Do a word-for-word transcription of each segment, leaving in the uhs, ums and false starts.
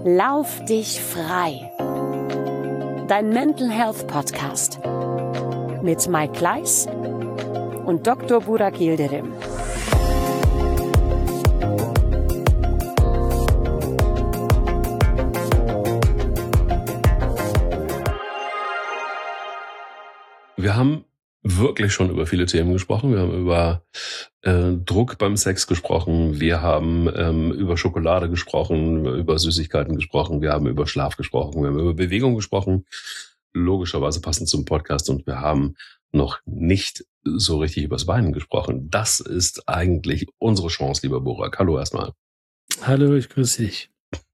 Lauf dich frei. Dein Mental Health Podcast mit Mike Kleiss und Doktor Burak Yildirim. Wir haben wirklich schon über viele Themen gesprochen. Wir haben über äh, Druck beim Sex gesprochen. Wir haben ähm, über Schokolade gesprochen, über Süßigkeiten gesprochen. Wir haben über Schlaf gesprochen. Wir haben über Bewegung gesprochen. Logischerweise passend zum Podcast. Und wir haben noch nicht so richtig übers Weinen gesprochen. Das ist eigentlich unsere Chance, lieber Burak. Hallo erstmal. Hallo, ich grüße dich.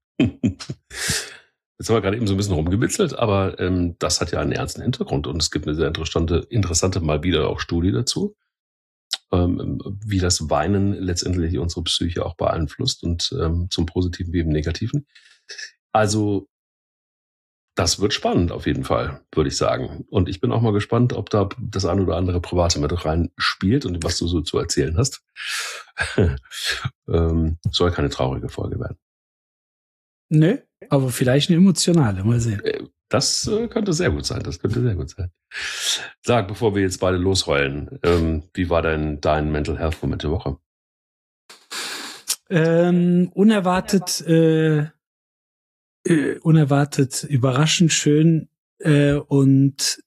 Jetzt haben wir gerade eben so ein bisschen rumgebitzelt, aber ähm, das hat ja einen ernsten Hintergrund und es gibt eine sehr interessante, interessante mal wieder auch Studie dazu, ähm, wie das Weinen letztendlich unsere Psyche auch beeinflusst und ähm, zum Positiven wie im Negativen. Also das wird spannend auf jeden Fall, würde ich sagen. Und ich bin auch mal gespannt, ob da das ein oder andere Private mit rein spielt und was du so zu erzählen hast. ähm, soll keine traurige Folge werden. Nö, aber vielleicht eine emotionale, mal sehen. Das äh, könnte sehr gut sein, das könnte sehr gut sein. Sag, bevor wir jetzt beide losheulen, ähm, wie war denn dein Mental Health Moment der Woche? Ähm, unerwartet, äh, äh, unerwartet, überraschend schön äh, und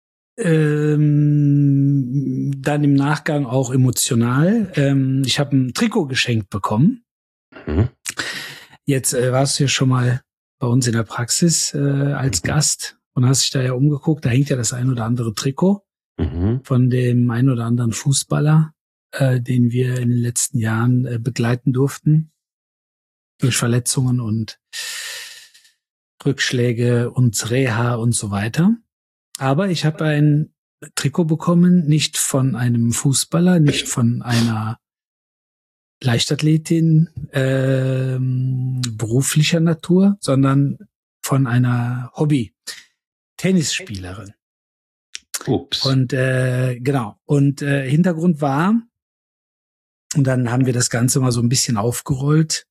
ähm, dann im Nachgang auch emotional. Ähm, ich habe ein Trikot geschenkt bekommen. Mhm. Jetzt äh, warst du ja schon mal bei uns in der Praxis äh, als Gast und hast dich da ja umgeguckt. Da hängt ja das ein oder andere Trikot mhm. von dem ein oder anderen Fußballer, äh, den wir in den letzten Jahren äh, begleiten durften. Durch Verletzungen und Rückschläge und Reha und so weiter. Aber ich habe ein Trikot bekommen, nicht von einem Fußballer, nicht von einer Leichtathletin ähm, beruflicher Natur, sondern von einer Hobby-Tennisspielerin. Ups. Und äh, genau. Und äh, Hintergrund war, und dann haben wir das Ganze mal so ein bisschen aufgerollt,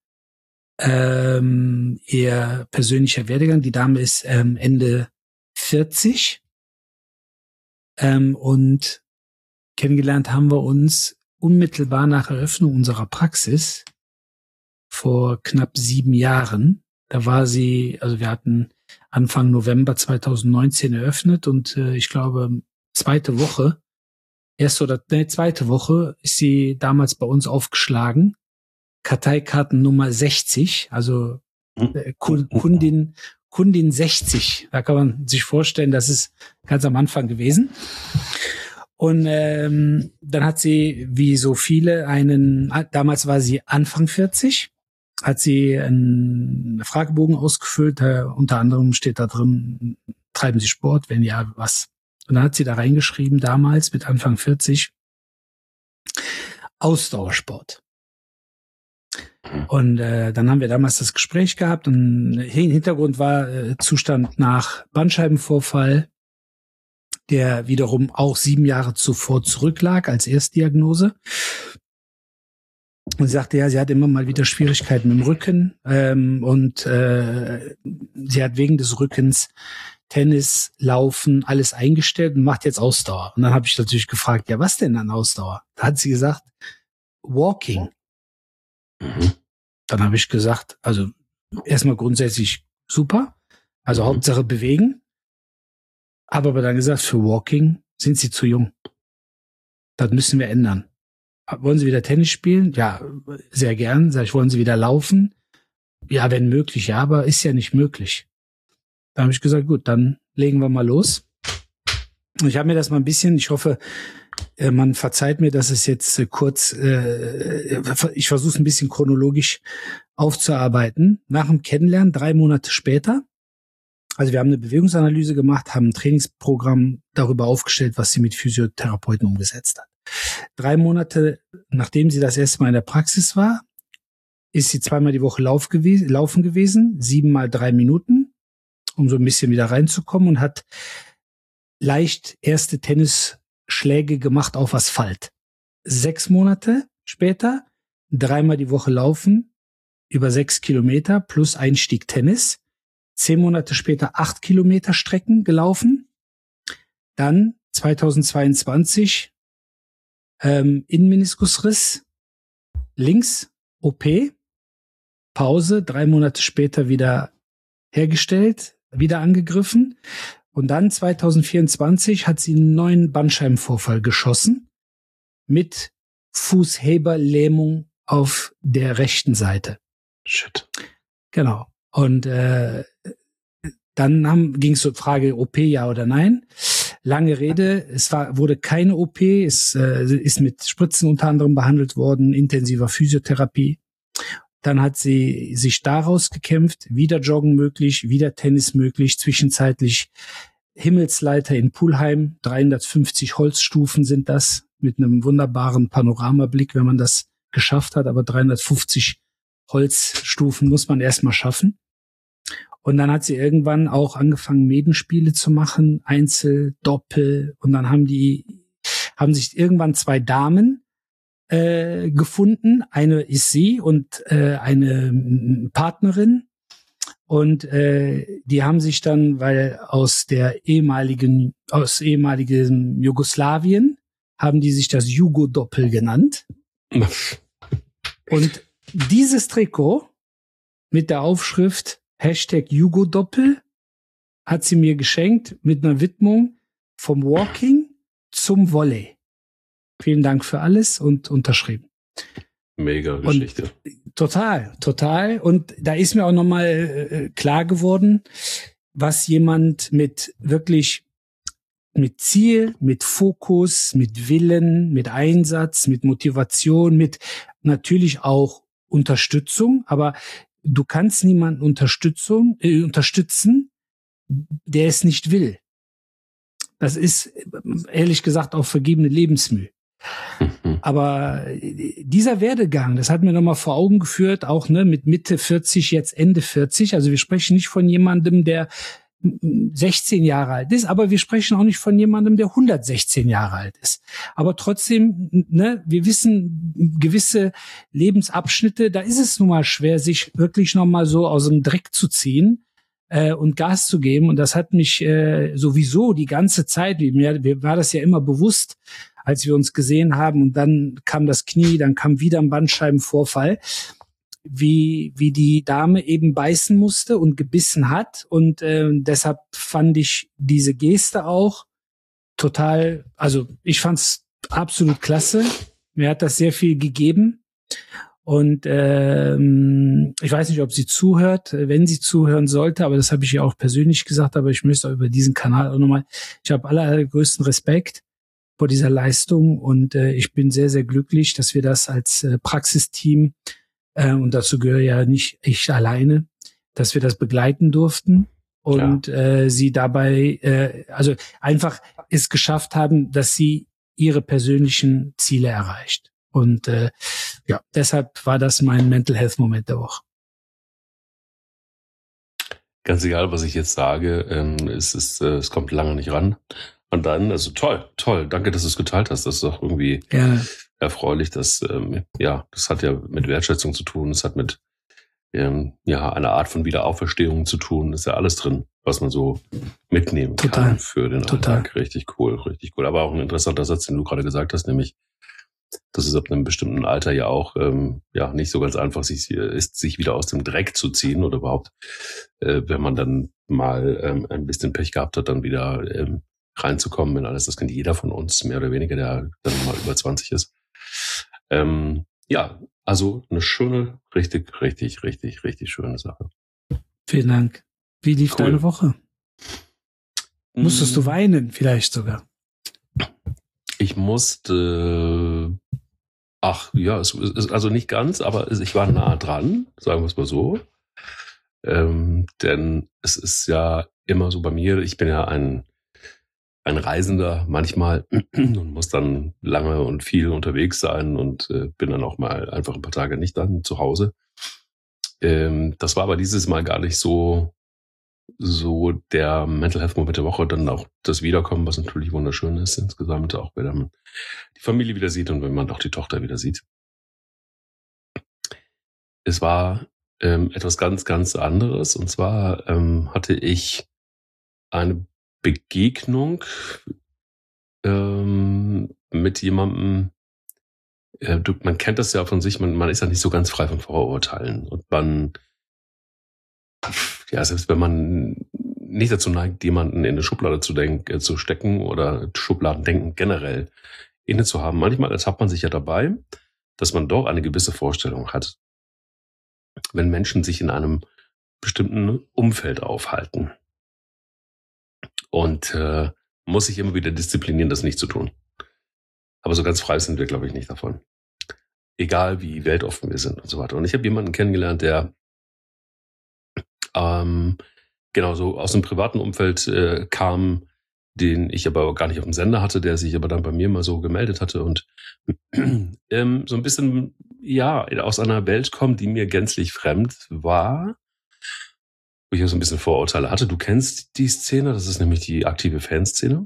ähm, ihr persönlicher Werdegang. Die Dame ist ähm, Ende vierzig ähm, und kennengelernt haben wir uns unmittelbar nach Eröffnung unserer Praxis vor knapp sieben Jahren. Da war sie, also wir hatten Anfang November zweitausendneunzehn eröffnet und äh, ich glaube zweite Woche, erste oder nee, zweite Woche ist sie damals bei uns aufgeschlagen. Karteikarten Nummer sechzig, also äh, Kundin, Kundin sechzig. Da kann man sich vorstellen, das ist ganz am Anfang gewesen. Und ähm, dann hat sie, wie so viele, einen, damals war sie Anfang vierzig, hat sie einen Fragebogen ausgefüllt, äh, unter anderem steht da drin, treiben Sie Sport, wenn ja, was. Und dann hat sie da reingeschrieben, damals mit Anfang vierzig, Ausdauersport. Und äh, dann haben wir damals das Gespräch gehabt und im Hintergrund war äh, Zustand nach Bandscheibenvorfall, der wiederum auch sieben Jahre zuvor zurücklag als Erstdiagnose. Und sie sagte, ja, sie hat immer mal wieder Schwierigkeiten mit dem Rücken ähm, und äh, sie hat wegen des Rückens Tennis, Laufen, alles eingestellt und macht jetzt Ausdauer. Und dann habe ich natürlich gefragt, ja, was denn an Ausdauer? Da hat sie gesagt, Walking. Mhm. Dann habe ich gesagt, also erstmal grundsätzlich super, also mhm. Hauptsache bewegen. Habe aber dann gesagt, für Walking sind sie zu jung. Das müssen wir ändern. Wollen Sie wieder Tennis spielen? Ja, sehr gern. Sag ich, wollen Sie wieder laufen? Ja, wenn möglich, ja, aber ist ja nicht möglich. Da habe ich gesagt, gut, dann legen wir mal los. Und ich habe mir das mal ein bisschen, ich hoffe, man verzeiht mir, dass es jetzt kurz, ich versuche es ein bisschen chronologisch aufzuarbeiten. Nach dem Kennenlernen, drei Monate später, also wir haben eine Bewegungsanalyse gemacht, haben ein Trainingsprogramm darüber aufgestellt, was sie mit Physiotherapeuten umgesetzt hat. Drei Monate, nachdem sie das erste Mal in der Praxis war, ist sie zweimal die Woche lauf gewesen, laufen gewesen, siebenmal drei Minuten, um so ein bisschen wieder reinzukommen und hat leicht erste Tennisschläge gemacht auf Asphalt. Sechs Monate später, dreimal die Woche laufen, über sechs Kilometer plus Einstieg Tennis. Zehn Monate später acht Kilometer Strecken gelaufen. Dann zweitausendzweiundzwanzig ähm, Innenmeniskusriss, links O P, Pause, drei Monate später wieder hergestellt, wieder angegriffen. Und dann zweitausendvierundzwanzig hat sie einen neuen Bandscheibenvorfall geschossen mit Fußheberlähmung auf der rechten Seite. Shit. Genau. Und äh, dann ging es zur Frage O P, ja oder nein. Lange Rede, es war, wurde keine O P, es äh, ist mit Spritzen unter anderem behandelt worden, intensiver Physiotherapie. Dann hat sie sich daraus gekämpft, wieder Joggen möglich, wieder Tennis möglich, zwischenzeitlich Himmelsleiter in Pulheim, dreihundertfünfzig Holzstufen sind das, mit einem wunderbaren Panoramablick, wenn man das geschafft hat, aber dreihundertfünfzig Holzstufen muss man erstmal schaffen. Und dann hat sie irgendwann auch angefangen, Medenspiele zu machen, Einzel, Doppel. Und dann haben die, haben sich irgendwann zwei Damen äh, gefunden. Eine ist sie und äh, eine Partnerin. Und äh, die haben sich dann, weil aus der ehemaligen, aus ehemaligen Jugoslawien, haben die sich das Jugo-Doppel genannt. Und dieses Trikot mit der Aufschrift Hashtag Jugo-Doppel hat sie mir geschenkt mit einer Widmung vom Walking zum Volley. Vielen Dank für alles und unterschrieben. Mega Geschichte. Und total, total. Und da ist mir auch nochmal äh, klar geworden, was jemand mit wirklich mit Ziel, mit Fokus, mit Willen, mit Einsatz, mit Motivation, mit natürlich auch Unterstützung, aber du kannst niemanden Unterstützung, äh, unterstützen, der es nicht will. Das ist, ehrlich gesagt, auch vergebene Lebensmüh. Mhm. Aber dieser Werdegang, das hat mir nochmal vor Augen geführt, auch ne, mit Mitte vierzig, jetzt Ende vierzig. Also wir sprechen nicht von jemandem, der sechzehn Jahre alt ist, aber wir sprechen auch nicht von jemandem, der hundertsechzehn Jahre alt ist. Aber trotzdem, ne, wir wissen, gewisse Lebensabschnitte, da ist es nun mal schwer, sich wirklich noch mal so aus dem Dreck zu ziehen äh, und Gas zu geben. Und das hat mich äh, sowieso die ganze Zeit, mir, mir war das ja immer bewusst, als wir uns gesehen haben. Und dann kam das Knie, dann kam wieder ein Bandscheibenvorfall. wie wie die Dame eben beißen musste und gebissen hat. Und äh, deshalb fand ich diese Geste auch total, also ich fand's absolut klasse. Mir hat das sehr viel gegeben. Und ähm, ich weiß nicht, ob sie zuhört, wenn sie zuhören sollte, aber das habe ich ihr auch persönlich gesagt, aber ich möchte auch über diesen Kanal auch nochmal, ich habe aller, allergrößten Respekt vor dieser Leistung und äh, ich bin sehr, sehr glücklich, dass wir das als äh, Praxisteam Äh, und dazu gehöre ja nicht ich alleine, dass wir das begleiten durften und ja. äh, sie dabei, äh, also einfach es geschafft haben, dass sie ihre persönlichen Ziele erreicht. Und äh, ja, deshalb war das mein Mental Health Moment der Woche. Ganz egal, was ich jetzt sage, ähm, es ist, äh, es kommt lange nicht ran. Und dann, also toll, toll, danke, dass du es geteilt hast. Das ist doch irgendwie ja. erfreulich, dass, ähm, ja, das hat ja mit Wertschätzung zu tun, es hat mit, ähm, ja, einer Art von Wiederauferstehung zu tun, ist ja alles drin, was man so mitnehmen Total. kann für den Total. Alltag. Richtig cool, richtig cool. Aber auch ein interessanter Satz, den du gerade gesagt hast, nämlich, dass es ab einem bestimmten Alter ja auch, ähm, ja, nicht so ganz einfach sich, ist, sich wieder aus dem Dreck zu ziehen oder überhaupt, äh, wenn man dann mal ähm, ein bisschen Pech gehabt hat, dann wieder, ähm, reinzukommen in alles. Das kennt jeder von uns, mehr oder weniger, der dann mal über zwanzig ist. Ähm, ja, also eine schöne, richtig, richtig, richtig, richtig schöne Sache. Vielen Dank. Wie lief cool. deine Woche? Mm. Musstest du weinen, vielleicht sogar? Ich musste, ach ja, es ist also nicht ganz, aber ich war nah dran, sagen wir es mal so. Ähm, denn es ist ja immer so bei mir, ich bin ja ein ein Reisender manchmal und muss dann lange und viel unterwegs sein und äh, bin dann auch mal einfach ein paar Tage nicht dann zu Hause. Ähm, das war aber dieses Mal gar nicht so so der Mental Health Moment der Woche, dann auch das Wiederkommen, was natürlich wunderschön ist insgesamt, auch wenn man die Familie wieder sieht und wenn man auch die Tochter wieder sieht. Es war ähm, etwas ganz, ganz anderes. Und zwar ähm, hatte ich eine Begegnung ähm, mit jemandem, äh, du, man kennt das ja von sich, man, man ist ja nicht so ganz frei von Vorurteilen. Und man, ja, selbst wenn man nicht dazu neigt, jemanden in eine Schublade zu, denken, äh, zu stecken oder Schubladendenken generell inne zu haben, manchmal ertappt man sich ja dabei, dass man doch eine gewisse Vorstellung hat, wenn Menschen sich in einem bestimmten Umfeld aufhalten. Und äh, muss sich immer wieder disziplinieren, das nicht zu tun. Aber so ganz frei sind wir, glaube ich, nicht davon. Egal wie weltoffen wir sind und so weiter. Und ich habe jemanden kennengelernt, der ähm, genau so aus dem privaten Umfeld äh, kam, den ich aber gar nicht auf dem Sender hatte, der sich aber dann bei mir mal so gemeldet hatte und ähm, so ein bisschen, ja, aus einer Welt kommt, die mir gänzlich fremd war, wo ich auch so ein bisschen Vorurteile hatte. Du kennst die Szene, das ist nämlich die aktive Fanszene.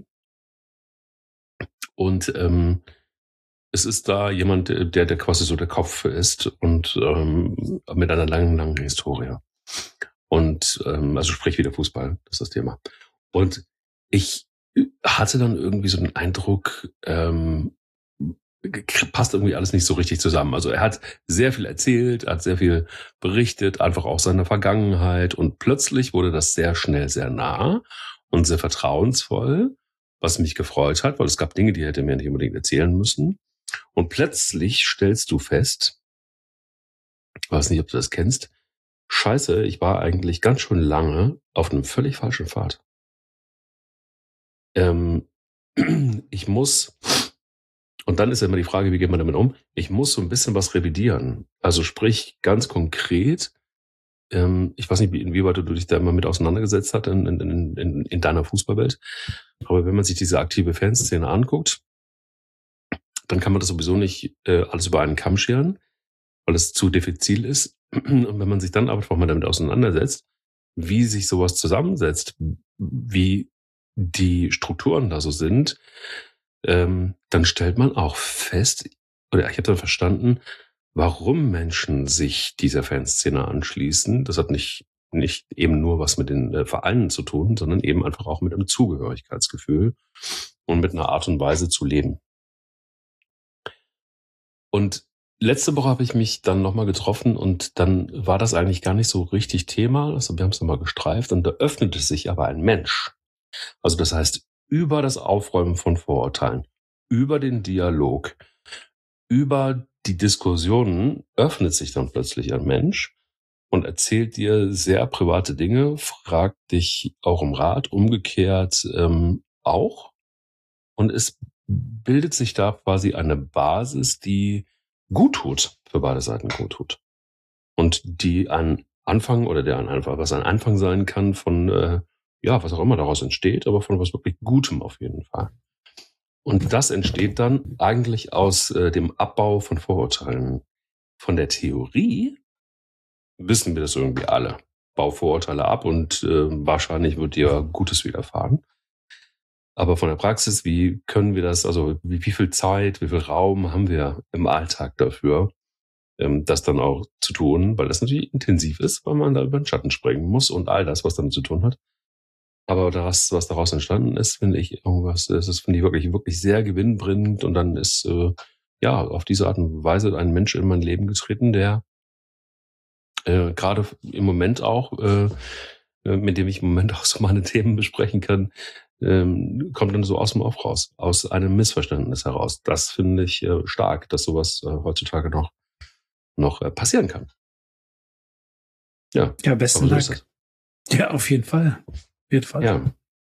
Und ähm, es ist da jemand, der, der quasi so der Kopf ist und ähm, mit einer langen, langen Historie. Und ähm, also sprich wieder Fußball, das ist das Thema. Und ich hatte dann irgendwie so den Eindruck, ähm, passt irgendwie alles nicht so richtig zusammen. Also er hat sehr viel erzählt, hat sehr viel berichtet, einfach auch seiner Vergangenheit. Und plötzlich wurde das sehr schnell sehr nah und sehr vertrauensvoll, was mich gefreut hat, weil es gab Dinge, die hätte er mir nicht unbedingt erzählen müssen. Und plötzlich stellst du fest, ich weiß nicht, ob du das kennst, Scheiße, ich war eigentlich ganz schön lange auf einem völlig falschen Pfad. Ähm, ich muss, und dann ist ja immer die Frage, wie geht man damit um? Ich muss so ein bisschen was revidieren. Also sprich, ganz konkret, ähm, ich weiß nicht, inwieweit du dich da immer mit auseinandergesetzt hast in, in, in, in deiner Fußballwelt, aber wenn man sich diese aktive Fanszene anguckt, dann kann man das sowieso nicht äh, alles über einen Kamm scheren, weil es zu diffizil ist. Und wenn man sich dann aber mal damit auseinandersetzt, wie sich sowas zusammensetzt, wie die Strukturen da so sind, ähm, dann stellt man auch fest, oder ich habe dann verstanden, warum Menschen sich dieser Fanszene anschließen. Das hat nicht, nicht eben nur was mit den äh, Vereinen zu tun, sondern eben einfach auch mit einem Zugehörigkeitsgefühl und mit einer Art und Weise zu leben. Und letzte Woche habe ich mich dann nochmal getroffen und dann war das eigentlich gar nicht so richtig Thema. Also wir haben es nochmal gestreift und da öffnete sich aber ein Mensch. Also das heißt, über das Aufräumen von Vorurteilen, über den Dialog, über die Diskussionen öffnet sich dann plötzlich ein Mensch und erzählt dir sehr private Dinge, fragt dich auch um Rat, umgekehrt ähm, auch. Und es bildet sich da quasi eine Basis, die gut tut, für beide Seiten gut tut. Und die ein Anfang oder der ein einfach, was ein Anfang sein kann von, äh, ja, was auch immer daraus entsteht, aber von was wirklich Gutem auf jeden Fall. Und das entsteht dann eigentlich aus äh, dem Abbau von Vorurteilen. Von der Theorie wissen wir das irgendwie alle. Bau Vorurteile ab und äh, wahrscheinlich wird dir Gutes widerfahren. Aber von der Praxis, wie können wir das, also wie, wie viel Zeit, wie viel Raum haben wir im Alltag dafür, ähm, das dann auch zu tun, weil das natürlich intensiv ist, weil man da über den Schatten springen muss und all das, was damit zu tun hat. Aber das, was daraus entstanden ist, finde ich irgendwas, das ist, finde ich wirklich, wirklich sehr gewinnbringend und dann ist, äh, ja, auf diese Art und Weise ein Mensch in mein Leben getreten, der äh, gerade im Moment auch, äh, mit dem ich im Moment auch so meine Themen besprechen kann, ähm, kommt dann so aus dem Off raus, aus einem Missverständnis heraus. Das finde ich äh, stark, dass sowas äh, heutzutage noch, noch äh, passieren kann. Ja, ja, besten so Dank. Ja, auf jeden Fall. Auf jeden Fall. Ja.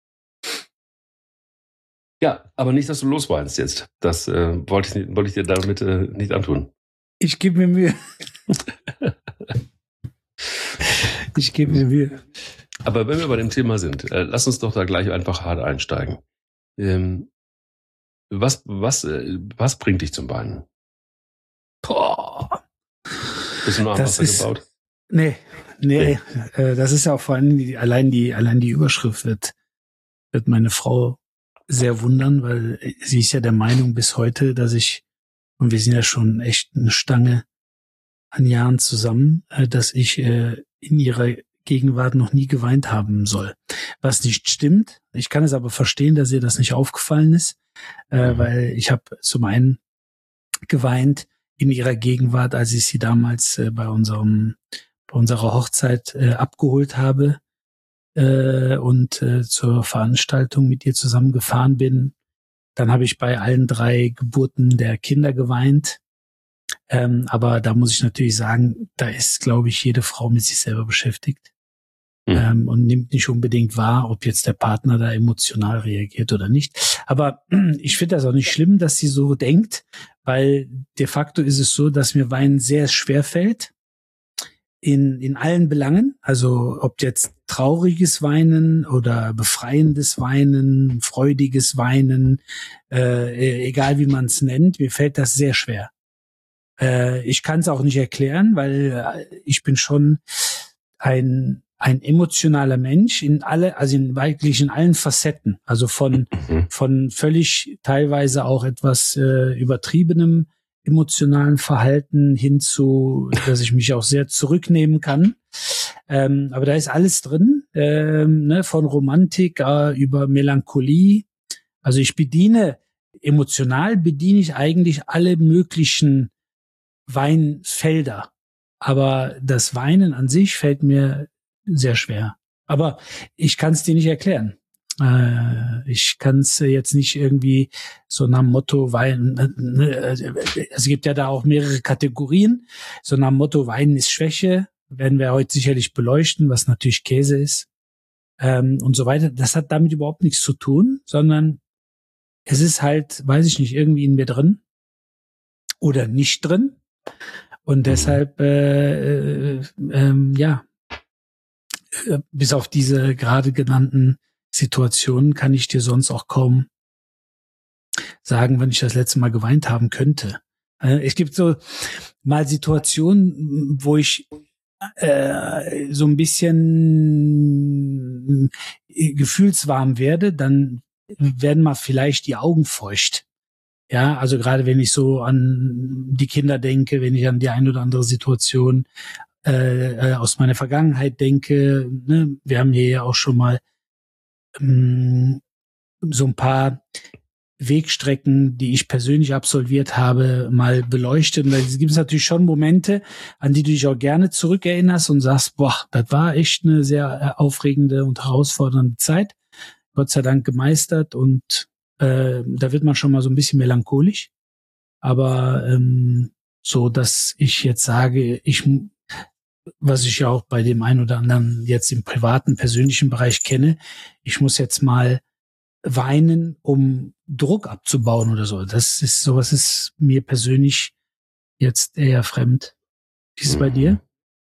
Ja, aber nicht, dass du losweinst jetzt. Das äh, wollte ich, wollte ich dir damit äh, nicht antun. Ich gebe mir Mühe. ich gebe mir Mühe. Aber wenn wir bei dem Thema sind, äh, lass uns doch da gleich einfach hart einsteigen. Ähm, was, was, äh, was bringt dich zum Weinen? Boah. Bist du nur am Das Wasser ist, gebaut? Nee, nee. nee. Äh, das ist ja auch vor allem die, allein die, allein die Überschrift wird, wird meine Frau sehr wundern, weil sie ist ja der Meinung bis heute, dass ich, und wir sind ja schon echt eine Stange an Jahren zusammen, äh, dass ich äh, in ihrer Gegenwart noch nie geweint haben soll. Was nicht stimmt. Ich kann es aber verstehen, dass ihr das nicht aufgefallen ist, äh, mhm. weil ich habe zum einen geweint in ihrer Gegenwart, als ich sie damals äh, bei unserem bei unserer Hochzeit äh, abgeholt habe äh, und äh, zur Veranstaltung mit ihr zusammen gefahren bin. Dann habe ich bei allen drei Geburten der Kinder geweint. Ähm, aber da muss ich natürlich sagen, da ist, glaube ich, jede Frau mit sich selber beschäftigt mhm. ähm, und nimmt nicht unbedingt wahr, ob jetzt der Partner da emotional reagiert oder nicht. Aber ich finde das auch nicht schlimm, dass sie so denkt, weil de facto ist es so, dass mir Weinen sehr schwer fällt. In, in allen Belangen, also ob jetzt trauriges Weinen oder befreiendes Weinen, freudiges Weinen, äh, egal wie man es nennt, mir fällt das sehr schwer. Äh, ich kann es auch nicht erklären, weil äh, ich bin schon ein ein emotionaler Mensch in alle, also in wirklich in allen Facetten, also von mhm. von völlig teilweise auch etwas äh, übertriebenem emotionalen Verhalten hin zu, dass ich mich auch sehr zurücknehmen kann. Ähm, aber da ist alles drin, ähm, ne, von Romantik äh, über Melancholie. Also ich bediene, emotional bediene ich eigentlich alle möglichen Weinfelder. Aber das Weinen an sich fällt mir sehr schwer. Aber ich kann es dir nicht erklären. Äh, ich kann es jetzt nicht irgendwie so nach dem Motto Weinen, ne, es gibt ja da auch mehrere Kategorien, so nach dem Motto Weinen ist Schwäche, werden wir heute sicherlich beleuchten, was natürlich Käse ist ähm, und so weiter. Das hat damit überhaupt nichts zu tun, sondern es ist halt, weiß ich nicht, irgendwie in mir drin oder nicht drin und deshalb äh, äh, äh, ja, äh, bis auf diese gerade genannten Situationen kann ich dir sonst auch kaum sagen, wenn ich das letzte Mal geweint haben könnte. Äh, es gibt so mal Situationen, wo ich äh, so ein bisschen gefühlswarm werde, dann werden mal vielleicht die Augen feucht. Ja, also gerade wenn ich so an die Kinder denke, wenn ich an die ein oder andere Situation äh, aus meiner Vergangenheit denke, ne? Wir haben hier ja auch schon mal so ein paar Wegstrecken, die ich persönlich absolviert habe, mal beleuchtet. Und da gibt es natürlich schon Momente, an die du dich auch gerne zurückerinnerst und sagst, boah, das war echt eine sehr aufregende und herausfordernde Zeit. Gott sei Dank gemeistert und äh, da wird man schon mal so ein bisschen melancholisch. Aber ähm, so, dass ich jetzt sage, ich was ich ja auch bei dem einen oder anderen jetzt im privaten, persönlichen Bereich kenne, ich muss jetzt mal weinen, um Druck abzubauen oder so. Das ist, sowas ist mir persönlich jetzt eher fremd. Wie ist es bei dir?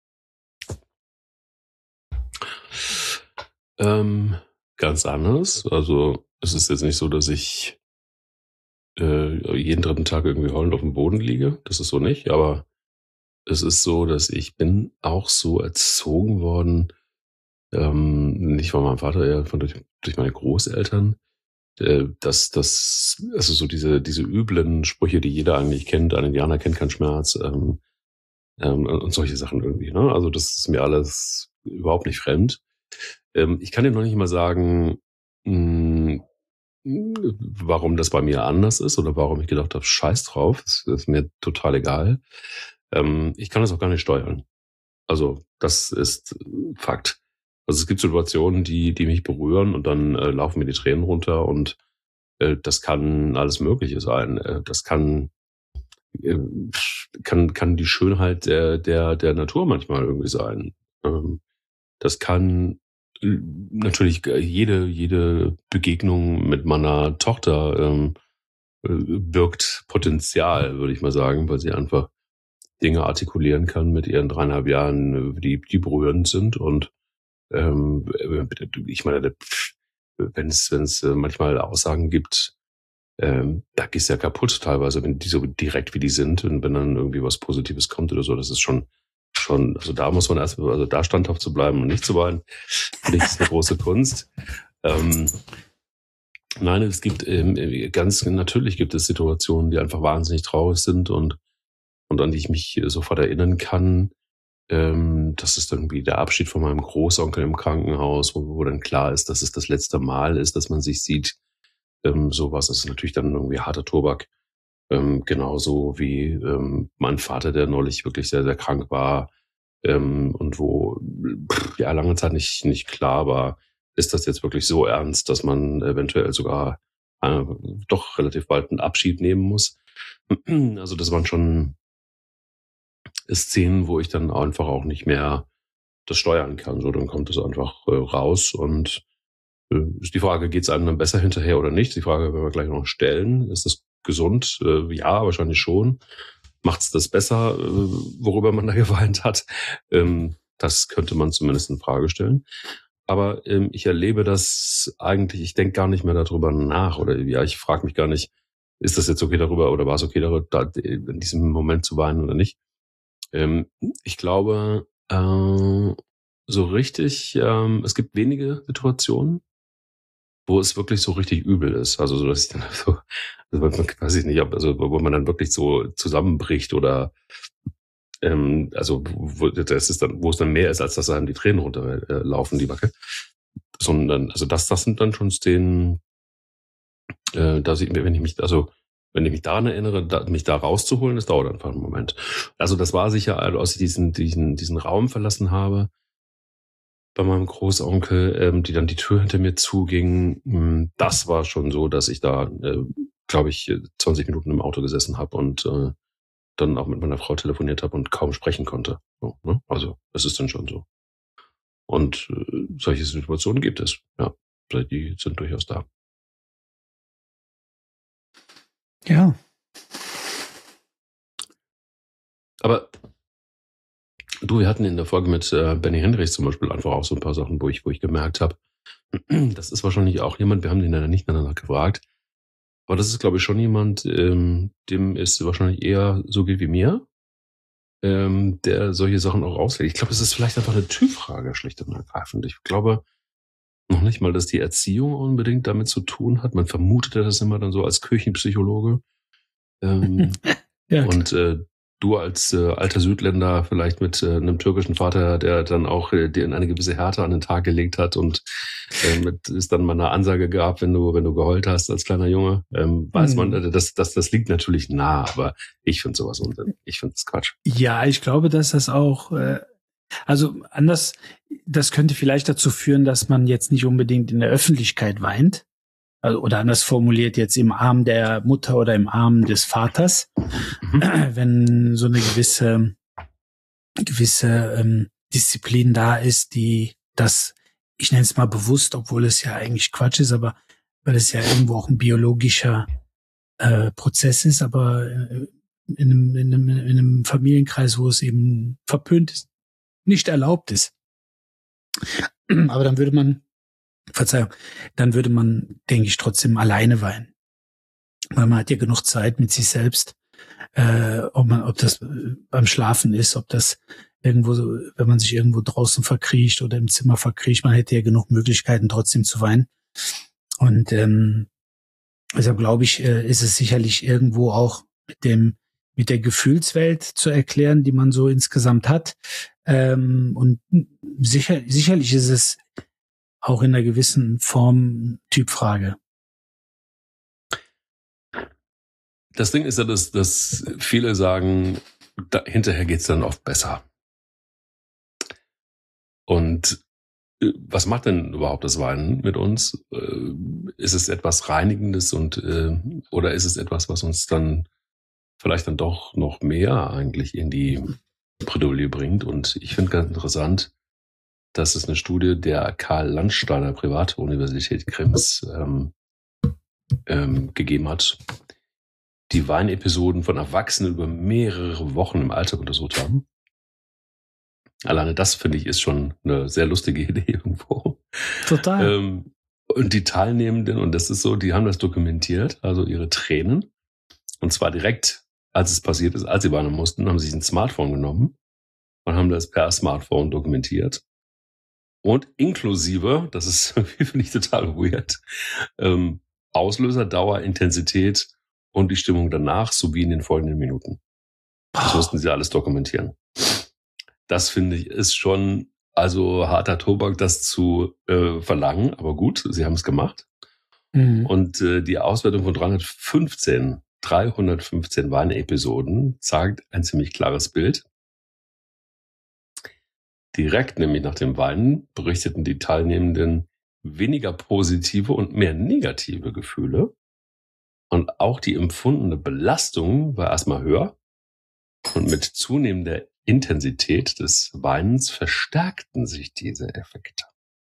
Ähm, ganz anders. Also es ist jetzt nicht so, dass ich äh, jeden dritten Tag irgendwie heulend auf dem Boden liege. Das ist so nicht, aber es ist so, dass ich bin auch so erzogen worden, ähm, nicht von meinem Vater, eher von durch, durch meine Großeltern, äh, dass das, also so diese diese üblen Sprüche, die jeder eigentlich kennt, ein Indianer kennt keinen Schmerz, ähm, ähm, und solche Sachen irgendwie. Ne? Also das ist mir alles überhaupt nicht fremd. Ähm, ich kann dir noch nicht mal sagen, mh, warum das bei mir anders ist oder warum ich gedacht habe, scheiß drauf, das ist mir total egal. Ähm, ich kann das auch gar nicht steuern. Also das ist Fakt. Also es gibt Situationen, die die mich berühren und dann äh, laufen mir die Tränen runter und äh, das kann alles Mögliche sein. Äh, das kann äh, kann kann die Schönheit der der der Natur manchmal irgendwie sein. Ähm, das kann äh, natürlich jede jede Begegnung mit meiner Tochter ähm, äh, birgt Potenzial, würde ich mal sagen, weil sie einfach Dinge artikulieren kann mit ihren dreieinhalb Jahren, die, die berührend sind. Und ähm, ich meine, wenn es wenn es manchmal Aussagen gibt, ähm, da gehst du ja kaputt teilweise, wenn die so direkt wie die sind und wenn dann irgendwie was Positives kommt oder so, das ist schon schon, also da muss man erst, also da standhaft zu bleiben und nicht zu weinen, finde ich, ist eine große Kunst. Ähm, nein, es gibt ähm, ganz natürlich gibt es Situationen, die einfach wahnsinnig traurig sind und und an die ich mich sofort erinnern kann. Ähm, das ist irgendwie der Abschied von meinem Großonkel im Krankenhaus, wo, wo dann klar ist, dass es das letzte Mal ist, dass man sich sieht. Ähm, sowas ist natürlich dann irgendwie harter Tobak. Ähm, genauso wie ähm, mein Vater, der neulich wirklich sehr, sehr krank war ähm, und wo pff, ja lange Zeit nicht, nicht klar war, ist das jetzt wirklich so ernst, dass man eventuell sogar äh, doch relativ bald einen Abschied nehmen muss. Also das waren schon Szenen, wo ich dann einfach auch nicht mehr das steuern kann. So, dann kommt es einfach äh, raus und äh, ist die Frage, geht es einem dann besser hinterher oder nicht? Die Frage werden wir gleich noch stellen. Ist das gesund? Äh, ja, wahrscheinlich schon. Macht es das besser, äh, worüber man da geweint hat? Ähm, das könnte man zumindest in Frage stellen. Aber ähm, ich erlebe das eigentlich, ich denke gar nicht mehr darüber nach. Oder ja, ich frage mich gar nicht, ist das jetzt okay darüber oder war es okay darüber, da, in diesem Moment zu weinen oder nicht? Ähm, ich glaube, äh, so richtig, ähm, es gibt wenige Situationen, wo es wirklich so richtig übel ist. Also so, dass ich dann so, also, weiß ich nicht, ob, also wo man dann wirklich so zusammenbricht oder ähm, also wo, das ist dann, wo es dann mehr ist, als dass einem die Tränen runterlaufen, die Backe. Sondern, also das, das sind dann schon Szenen, äh, dass ich, wenn ich mich, also wenn ich mich daran erinnere, da, mich da rauszuholen, das dauert einfach einen Moment. Also das war sicher, als ich diesen, diesen, diesen Raum verlassen habe, bei meinem Großonkel, ähm, die dann die Tür hinter mir zuging, mh, das war schon so, dass ich da, äh, glaube ich, zwanzig Minuten im Auto gesessen habe und äh, dann auch mit meiner Frau telefoniert habe und kaum sprechen konnte. So, ne? Also das ist dann schon so. Und äh, solche Situationen gibt es. Ja, die sind durchaus da. Ja. Aber du, wir hatten in der Folge mit äh, Benny Hendricks zum Beispiel einfach auch so ein paar Sachen, wo ich, wo ich gemerkt habe, das ist wahrscheinlich auch jemand, wir haben den ja nicht miteinander gefragt, aber das ist, glaube ich, schon jemand, ähm, dem es wahrscheinlich eher so geht wie mir, ähm, der solche Sachen auch auslegt. Ich glaube, es ist vielleicht einfach eine Typfrage, schlicht und ergreifend. Ich glaube noch nicht mal, dass die Erziehung unbedingt damit zu tun hat. Man vermutet das immer dann so als Küchenpsychologe. Ähm, ja, und äh, du als äh, alter Südländer vielleicht mit äh, einem türkischen Vater, der dann auch äh, dir eine gewisse Härte an den Tag gelegt hat und äh, mit, ist dann mal eine Ansage gab, wenn du wenn du geheult hast als kleiner Junge, ähm, weiß mhm. man, das, das, das liegt natürlich nah, aber ich finde sowas und ich finde das Quatsch. Ja, ich glaube, dass das auch, äh, also anders, das könnte vielleicht dazu führen, dass man jetzt nicht unbedingt in der Öffentlichkeit weint. Also, oder anders formuliert, jetzt im Arm der Mutter oder im Arm des Vaters, mhm. wenn so eine gewisse gewisse ähm, Disziplin da ist, die das, ich nenne es mal bewusst, obwohl es ja eigentlich Quatsch ist, aber weil es ja irgendwo auch ein biologischer äh, Prozess ist, aber äh, in, einem, in, einem, in einem Familienkreis, wo es eben verpönt ist, nicht erlaubt ist. Aber dann würde man Verzeihung, dann würde man, denke ich, trotzdem alleine weinen. Weil man hat ja genug Zeit mit sich selbst, äh, ob man, ob das beim Schlafen ist, ob das irgendwo, so, wenn man sich irgendwo draußen verkriecht oder im Zimmer verkriecht, man hätte ja genug Möglichkeiten, trotzdem zu weinen. Und ähm, deshalb glaube ich, äh, ist es sicherlich irgendwo auch mit dem, mit der Gefühlswelt zu erklären, die man so insgesamt hat. Ähm, und sicher, sicherlich ist es auch in einer gewissen Form Typfrage. Das Ding ist ja, dass, dass viele sagen, da, hinterher geht's dann oft besser. Und äh, was macht denn überhaupt das Weinen mit uns? Äh, ist es etwas Reinigendes und äh, oder ist es etwas, was uns dann vielleicht dann doch noch mehr eigentlich in die Bredouille bringt? Und ich finde ganz interessant, dass es eine Studie der Karl-Landsteiner Privatuniversität Krems ähm, ähm, gegeben hat, die Weinepisoden von Erwachsenen über mehrere Wochen im Alltag untersucht haben. Alleine das, finde ich, ist schon eine sehr lustige Idee irgendwo. Total. Ähm, und die Teilnehmenden, und das ist so, die haben das dokumentiert, also ihre Tränen. Und zwar direkt, als es passiert ist, als sie weinen mussten, haben sie sich ein Smartphone genommen und haben das per Smartphone dokumentiert. Und inklusive, das ist, finde ich total weird, ähm, Auslöser, Dauer, Intensität und die Stimmung danach sowie in den folgenden Minuten. Das mussten sie alles dokumentieren. Das finde ich ist schon, also harter Tobak, das zu äh, verlangen. Aber gut, sie haben es gemacht. Mhm. Und äh, die Auswertung von dreihundertfünfzehn Weinepisoden zeigt ein ziemlich klares Bild. Direkt nämlich nach dem Weinen berichteten die Teilnehmenden weniger positive und mehr negative Gefühle. Und auch die empfundene Belastung war erstmal höher. Und mit zunehmender Intensität des Weinens verstärkten sich diese Effekte.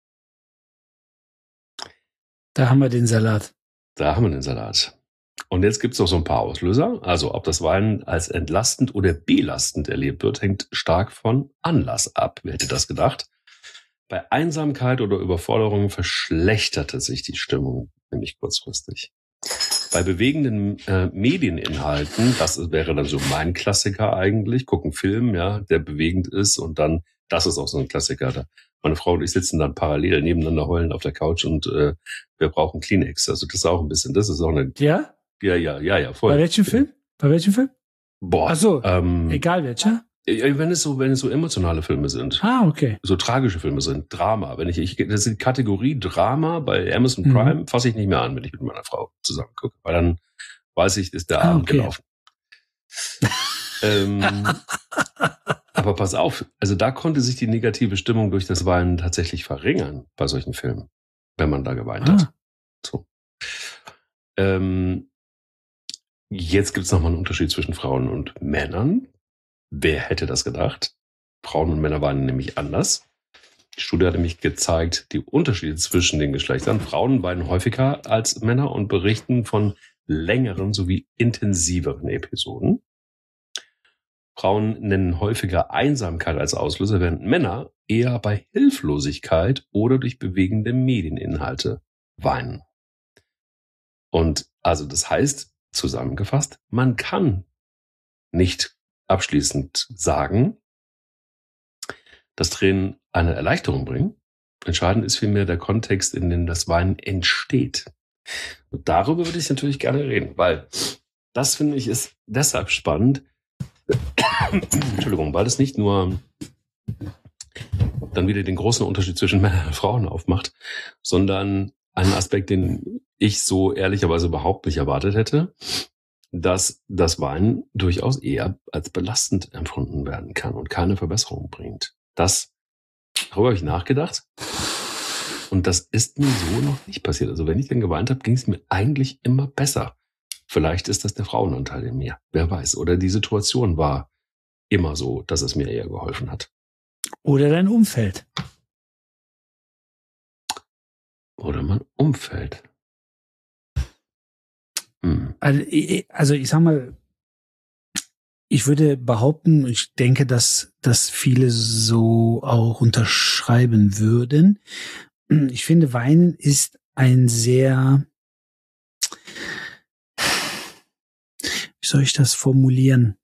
Da haben wir den Salat. Da haben wir den Salat. Und jetzt gibt es noch so ein paar Auslöser. Also ob das Weinen als entlastend oder belastend erlebt wird, hängt stark von Anlass ab. Wer hätte das gedacht? Bei Einsamkeit oder Überforderung verschlechterte sich die Stimmung nämlich kurzfristig. Bei bewegenden äh, Medieninhalten, das wäre dann so mein Klassiker eigentlich, gucken Film, ja, der bewegend ist und dann, das ist auch so ein Klassiker. Da meine Frau und ich sitzen dann parallel nebeneinander heulen auf der Couch und äh, wir brauchen Kleenex. Also das ist auch ein bisschen, das ist auch eine... Ja? Ja, ja, ja, ja, voll. Bei welchem Film? Bei welchem Film? Boah. Ach so, ähm, egal welcher? Wenn es so, wenn es so emotionale Filme sind. Ah, okay. So tragische Filme sind, Drama. Wenn ich, ich das ist die Kategorie Drama bei Amazon Prime, mhm. fasse ich nicht mehr an, wenn ich mit meiner Frau zusammen gucke. Weil dann weiß ich, ist der ah, Abend okay. gelaufen. ähm, aber pass auf, also da konnte sich die negative Stimmung durch das Weinen tatsächlich verringern bei solchen Filmen, wenn man da geweint ah. hat. So. Ähm, jetzt gibt es nochmal einen Unterschied zwischen Frauen und Männern. Wer hätte das gedacht? Frauen und Männer weinen nämlich anders. Die Studie hat nämlich gezeigt, die Unterschiede zwischen den Geschlechtern. Frauen weinen häufiger als Männer und berichten von längeren sowie intensiveren Episoden. Frauen nennen häufiger Einsamkeit als Auslöser, während Männer eher bei Hilflosigkeit oder durch bewegende Medieninhalte weinen. Und also das heißt, zusammengefasst, man kann nicht abschließend sagen, dass Tränen eine Erleichterung bringen. Entscheidend ist vielmehr der Kontext, in dem das Weinen entsteht. Und darüber würde ich natürlich gerne reden, weil das, finde ich, ist deshalb spannend, Entschuldigung, weil es nicht nur dann wieder den großen Unterschied zwischen Männern und Frauen aufmacht, sondern einen Aspekt, den ich so ehrlicherweise überhaupt nicht erwartet hätte, dass das Weinen durchaus eher als belastend empfunden werden kann und keine Verbesserung bringt. Das, darüber habe ich nachgedacht und das ist mir so noch nicht passiert. Also wenn ich dann geweint habe, ging es mir eigentlich immer besser. Vielleicht ist das der Frauenanteil in mir, wer weiß. Oder die Situation war immer so, dass es mir eher geholfen hat. Oder dein Umfeld. Oder mein Umfeld. Hm. Also, ich, also ich sag mal, ich würde behaupten, ich denke, dass, dass viele so auch unterschreiben würden. Ich finde, Weinen ist ein sehr, wie soll ich das formulieren?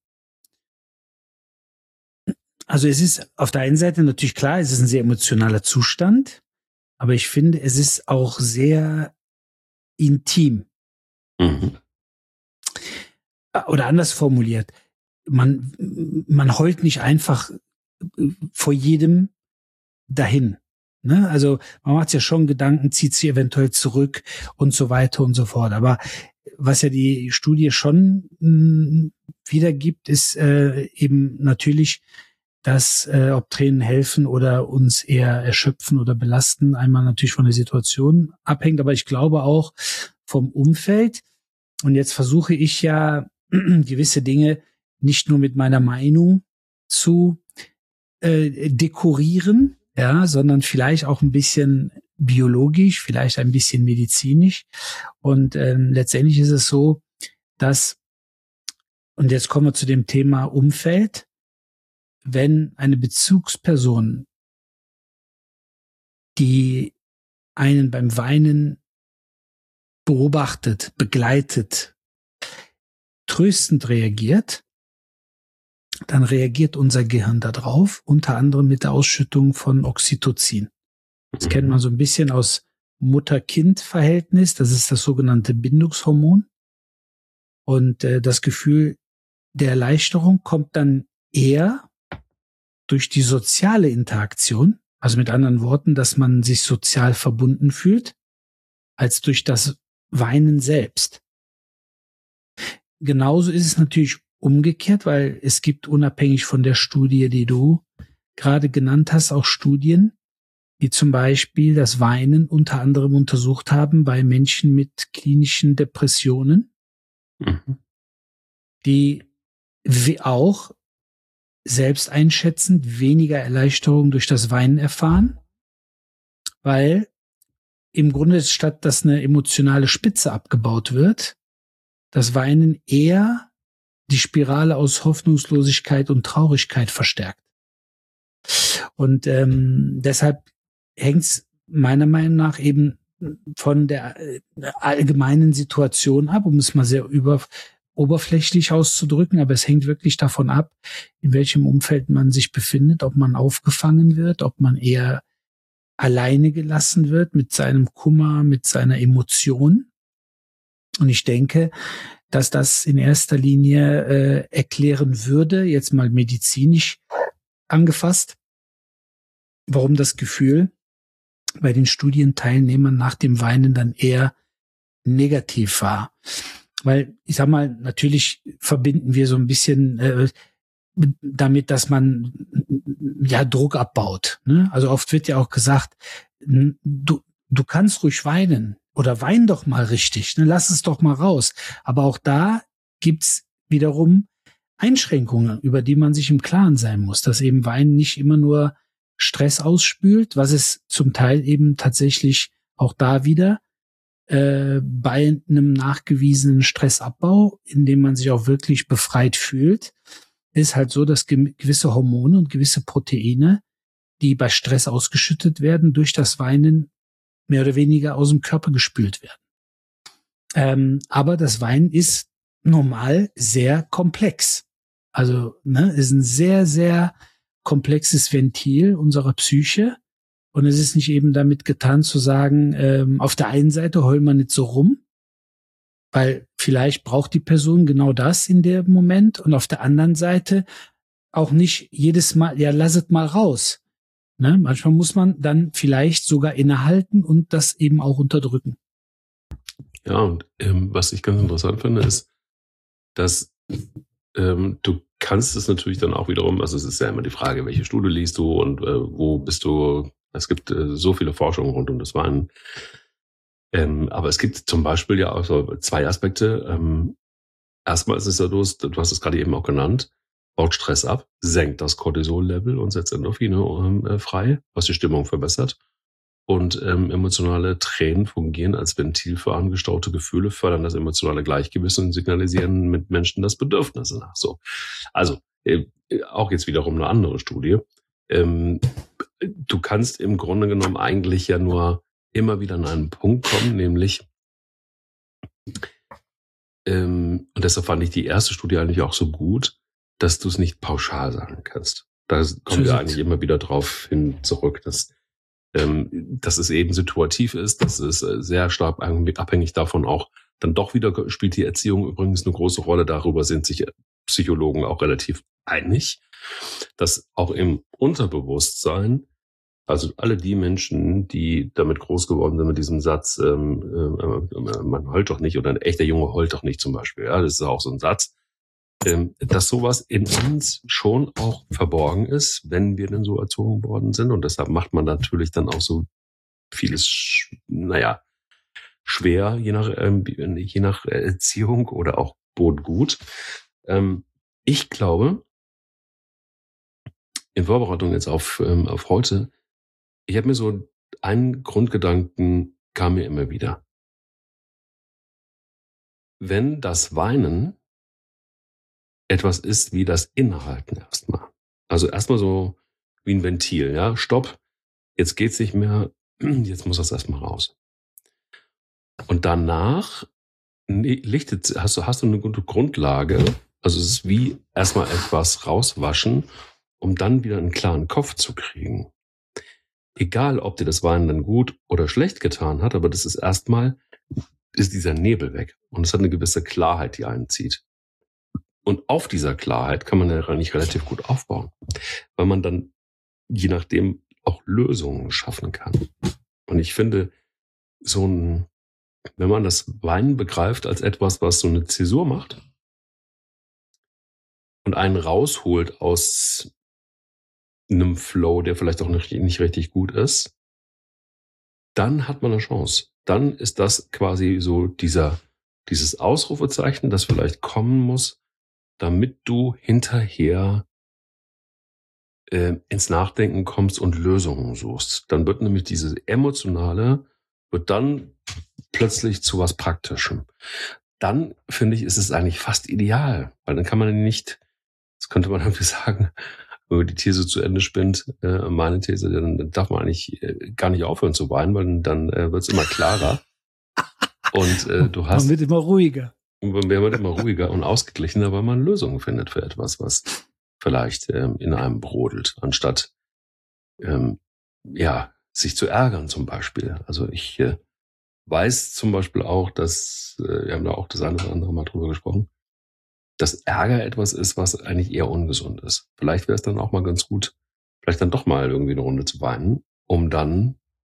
Also es ist auf der einen Seite natürlich klar, es ist ein sehr emotionaler Zustand, aber ich finde, es ist auch sehr intim. Mhm. Oder anders formuliert, man, man heult nicht einfach vor jedem dahin. Ne? Also man macht sich ja schon Gedanken, zieht sie eventuell zurück und so weiter und so fort. Aber was ja die Studie schon mh, wiedergibt, ist äh, eben natürlich, dass äh, ob Tränen helfen oder uns eher erschöpfen oder belasten, einmal natürlich von der Situation abhängt, aber ich glaube auch vom Umfeld. Und jetzt versuche ich ja gewisse Dinge nicht nur mit meiner Meinung zu äh, dekorieren, ja, sondern vielleicht auch ein bisschen biologisch, vielleicht ein bisschen medizinisch. Und ähm, letztendlich ist es so, dass, und jetzt kommen wir zu dem Thema Umfeld, wenn eine Bezugsperson, die einen beim Weinen beobachtet, begleitet, tröstend reagiert, dann reagiert unser Gehirn darauf, unter anderem mit der Ausschüttung von Oxytocin. Das mhm. kennt man so ein bisschen aus Mutter-Kind-Verhältnis, das ist das sogenannte Bindungshormon. Und äh, das Gefühl der Erleichterung kommt dann eher durch die soziale Interaktion, also mit anderen Worten, dass man sich sozial verbunden fühlt, als durch das Weinen selbst. Genauso ist es natürlich umgekehrt, weil es gibt unabhängig von der Studie, die du gerade genannt hast, auch Studien, die zum Beispiel das Weinen unter anderem untersucht haben bei Menschen mit klinischen Depressionen, mhm. die auch selbst einschätzend weniger Erleichterung durch das Weinen erfahren, weil im Grunde statt dass eine emotionale Spitze abgebaut wird, das Weinen eher die Spirale aus Hoffnungslosigkeit und Traurigkeit verstärkt. Und ähm, deshalb hängt es meiner Meinung nach eben von der äh, allgemeinen Situation ab, um es mal sehr über, oberflächlich auszudrücken, aber es hängt wirklich davon ab, in welchem Umfeld man sich befindet, ob man aufgefangen wird, ob man eher alleine gelassen wird mit seinem Kummer, mit seiner Emotion. Und ich denke, dass das in erster Linie äh, erklären würde, jetzt mal medizinisch angefasst, warum das Gefühl bei den Studienteilnehmern nach dem Weinen dann eher negativ war. Weil, ich sag mal, natürlich verbinden wir so ein bisschen äh, damit, dass man ja Druck abbaut. Ne? Also oft wird ja auch gesagt, du, du kannst ruhig weinen oder wein doch mal richtig, ne? Lass es doch mal raus. Aber auch da gibt's wiederum Einschränkungen, über die man sich im Klaren sein muss, dass eben Weinen nicht immer nur Stress ausspült, was es zum Teil eben tatsächlich auch da wieder äh, bei einem nachgewiesenen Stressabbau, in dem man sich auch wirklich befreit fühlt, ist halt so, dass ge- gewisse Hormone und gewisse Proteine, die bei Stress ausgeschüttet werden, durch das Weinen mehr oder weniger aus dem Körper gespült werden. Ähm, aber das Weinen ist normal sehr komplex. Also ne, ist ein sehr, sehr komplexes Ventil unserer Psyche. Und es ist nicht eben damit getan zu sagen, ähm, auf der einen Seite heulen wir nicht so rum, weil vielleicht braucht die Person genau das in dem Moment. Und auf der anderen Seite auch nicht jedes Mal, ja, lasset mal raus. Ne? Manchmal muss man dann vielleicht sogar innehalten und das eben auch unterdrücken. Ja, und ähm, was ich ganz interessant finde, ist, dass ähm, du kannst es natürlich dann auch wiederum, also es ist ja immer die Frage, welche Studie liest du und äh, wo bist du, es gibt äh, so viele Forschungen rund um das Weinen. Ähm, aber es gibt zum Beispiel ja auch so zwei Aspekte. Ähm, erstmal ist es ja so, du hast es gerade eben auch genannt, baut Stress ab, senkt das Cortisol-Level und setzt Endorphine ähm, äh, frei, was die Stimmung verbessert. Und ähm, emotionale Tränen fungieren als Ventil für angestaute Gefühle, fördern das emotionale Gleichgewicht und signalisieren mit Menschen das Bedürfnis nach. So, also äh, auch jetzt wiederum eine andere Studie. Ähm, du kannst im Grunde genommen eigentlich ja nur immer wieder an einen Punkt kommen, nämlich ähm, und deshalb fand ich die erste Studie eigentlich auch so gut, dass du es nicht pauschal sagen kannst. Da kommen wir eigentlich immer wieder drauf hin zurück, dass dass es eben situativ ist, dass es sehr stark abhängig davon auch dann doch wieder spielt die Erziehung übrigens eine große Rolle. Darüber sind sich Psychologen auch relativ einig, dass auch im Unterbewusstsein, also alle die Menschen, die damit groß geworden sind mit diesem Satz, ähm, äh, man heult doch nicht oder ein echter Junge heult doch nicht zum Beispiel, ja, das ist auch so ein Satz, ähm, dass sowas in uns schon auch verborgen ist, wenn wir denn so erzogen worden sind. Und deshalb macht man natürlich dann auch so vieles, naja, schwer, je nach, ähm, je nach Erziehung oder auch gut. Ähm, ich glaube, in Vorbereitung jetzt auf, ähm, auf heute, ich habe mir so einen Grundgedanken kam mir immer wieder. Wenn das Weinen etwas ist wie das Innehalten erstmal. Also erstmal so wie ein Ventil, ja, stopp, jetzt geht's nicht mehr, jetzt muss das erstmal raus. Und danach lichtet, hast du, hast du eine gute Grundlage, also es ist wie erstmal etwas rauswaschen, um dann wieder einen klaren Kopf zu kriegen. Egal, ob dir das Weinen dann gut oder schlecht getan hat, aber das ist erstmal, ist dieser Nebel weg und es hat eine gewisse Klarheit, die einen zieht. Und auf dieser Klarheit kann man ja eigentlich relativ gut aufbauen, weil man dann je nachdem auch Lösungen schaffen kann. Und ich finde, so ein, wenn man das Weinen begreift als etwas, was so eine Zäsur macht und einen rausholt aus einem Flow, der vielleicht auch nicht, nicht richtig gut ist, dann hat man eine Chance. Dann ist das quasi so dieser, dieses Ausrufezeichen, das vielleicht kommen muss, damit du hinterher äh, ins Nachdenken kommst und Lösungen suchst. Dann wird nämlich diese emotionale, wird dann plötzlich zu was Praktischem. Dann, finde ich, ist es eigentlich fast ideal, weil dann kann man nicht, das könnte man irgendwie sagen, wenn man die These zu Ende spinnt, äh, meine These, dann darf man eigentlich äh, gar nicht aufhören zu weinen, weil dann äh, wird es immer klarer. Und äh, du hast... Man wird immer ruhiger. Man wird immer ruhiger und ausgeglichener, weil man Lösungen findet für etwas, was vielleicht ähm, in einem brodelt, anstatt ähm, ja sich zu ärgern zum Beispiel. Also ich äh, weiß zum Beispiel auch, dass, äh, wir haben da auch das eine oder andere Mal drüber gesprochen, dass Ärger etwas ist, was eigentlich eher ungesund ist. Vielleicht wäre es dann auch mal ganz gut, vielleicht dann doch mal irgendwie eine Runde zu weinen, um dann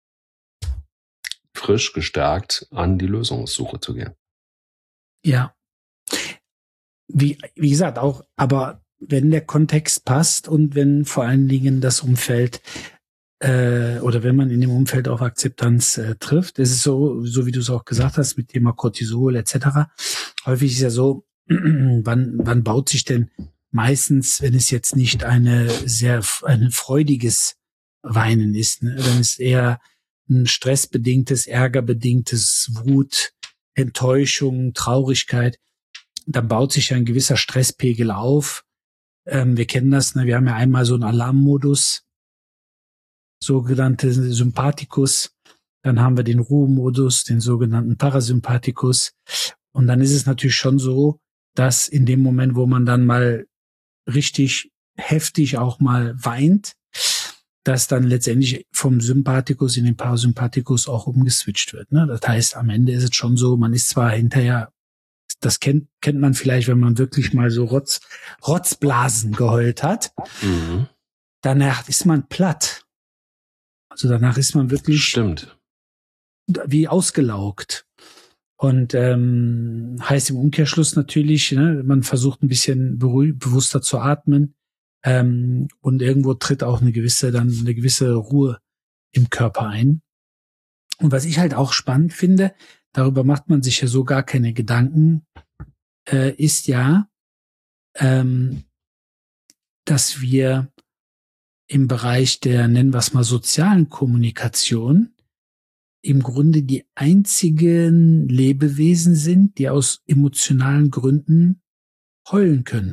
frisch gestärkt an die Lösungssuche zu gehen. Ja. Wie, wie gesagt, auch, aber wenn der Kontext passt und wenn vor allen Dingen das Umfeld äh, oder wenn man in dem Umfeld auch Akzeptanz äh, trifft, es ist so, so wie du es auch gesagt hast, mit Thema Cortisol et cetera. Häufig ist ja so, wann, wann baut sich denn meistens, wenn es jetzt nicht eine sehr ein freudiges Weinen ist, ne, dann ist eher ein stressbedingtes, ärgerbedingtes Wut, Enttäuschung, Traurigkeit, dann baut sich ein gewisser Stresspegel auf. Ähm, wir kennen das, ne? Wir haben ja einmal so einen Alarmmodus, sogenannte Sympathikus, dann haben wir den Ruhemodus, den sogenannten Parasympathikus. Und dann ist es natürlich schon so, dass in dem Moment, wo man dann mal richtig heftig auch mal weint, dass dann letztendlich vom Sympathikus in den Parasympathikus auch umgeswitcht wird. Ne? Das heißt, am Ende ist es schon so, man ist zwar hinterher, das kennt kennt man vielleicht, wenn man wirklich mal so Rotz, Rotzblasen geheult hat, Mhm. danach ist man platt. Also danach ist man wirklich Stimmt. wie ausgelaugt. Und ähm, heißt im Umkehrschluss natürlich, ne, man versucht ein bisschen beruhig, bewusster zu atmen. Ähm, und irgendwo tritt auch eine gewisse, dann eine gewisse Ruhe im Körper ein. Und was ich halt auch spannend finde, darüber macht man sich ja so gar keine Gedanken, äh, ist ja, ähm, dass wir im Bereich der, nennen wir es mal, sozialen Kommunikation im Grunde die einzigen Lebewesen sind, die aus emotionalen Gründen heulen können.